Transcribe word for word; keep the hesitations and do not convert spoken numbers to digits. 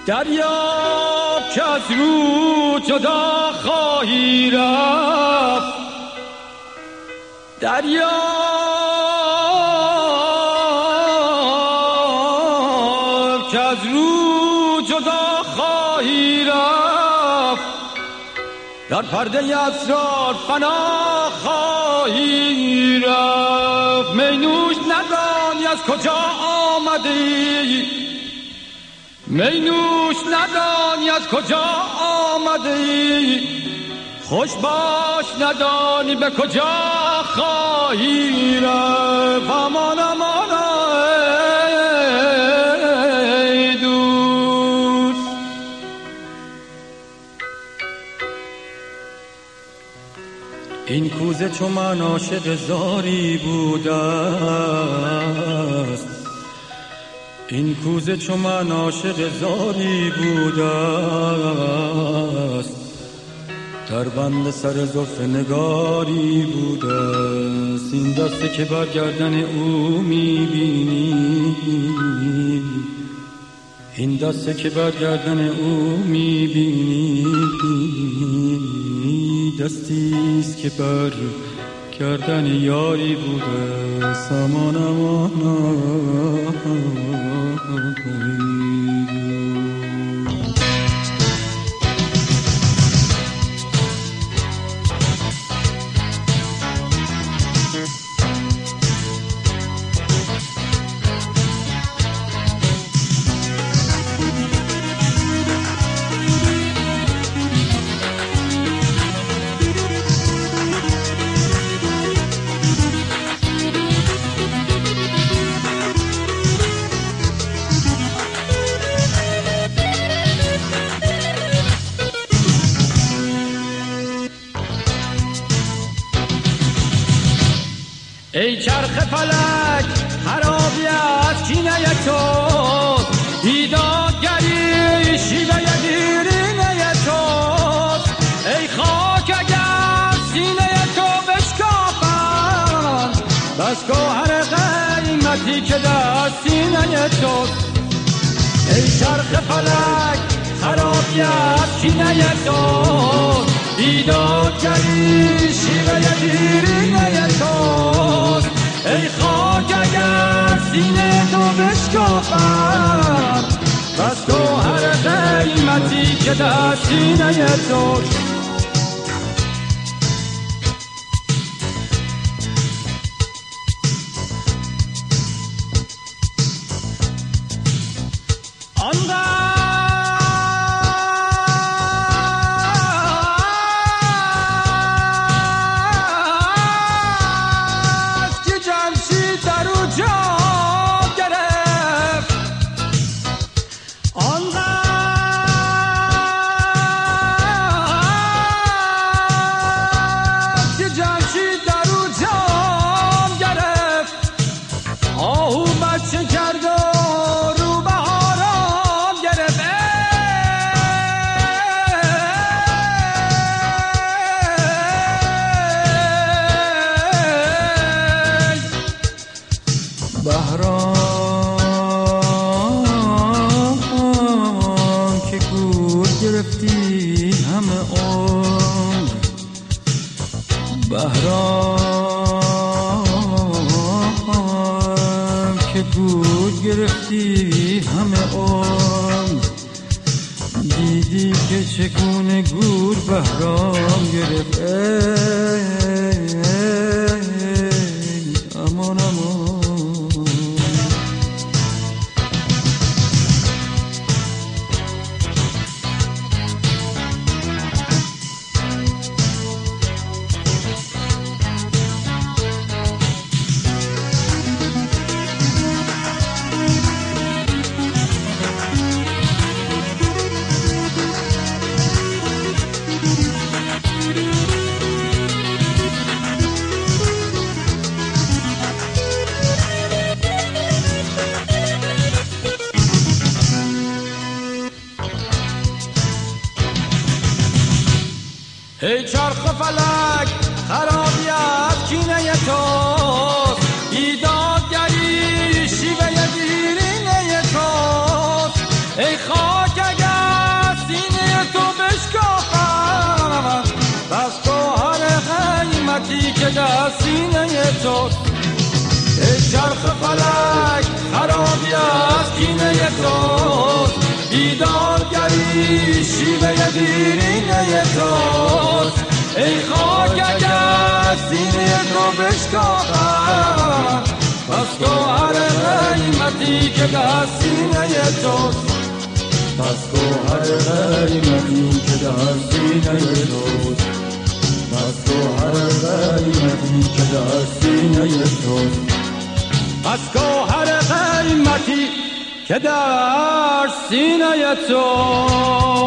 دریاب که از رو جدا خواهی رفت، دریاب که از رو جدا خواهی رفت، در پرده اسرار فنا خواهی رفت. می نوش ندانی از کجا آمدی، می نوش ندانی از کجا آمدی، خوش باش ندانی به کجا خواهی رفت. امان امان ای دوست، این کوزه چو من عاشق زاری بوده است، این کوزه چو من عاشق زاری بوده است، در بند سر زلف نگاری بوده است. این دسته که بر گردن او میبینی، این دسته که بر گردن او میبینی، دستیست که بر گردن یاری بوده. سامان امان ای چرخ فلک خرابی از کینه تو، بیدادگری شیوه دیرینه تو. ای خاک اگر سینه تو بشکافم، بس گوهر قیمتی که در سینه تو. ای چرخ فلک خرابی از کینه تو، بیدادگری شیوه دیرینه تو. ای خاک اگر سینه تو بشکافم، بس گوهر قیمتی که در سینه تو. بهرام که گور گرفتی همه عمر، بهرام که گور گرفتی همه عمر، دیدی که چگونه گور بهرام گرفت. امان امان ای چرخ فلک خرابی از کینه توست، بیدادگری شیوه دیرینه توست. ای خاک در سینه تو. ای چرخ فلک خرابی از کینه تو، بیدارگری شیوه دیرینه تو. ای خاک اگر سینه تو بشکافم، پس گوهر قیمتی که در سینه توست، پس گوهر قیمتی که در سینه توست، پس گوهر قیمتی که در سینه توست، پس گوهر قیمتی که در سینه توست.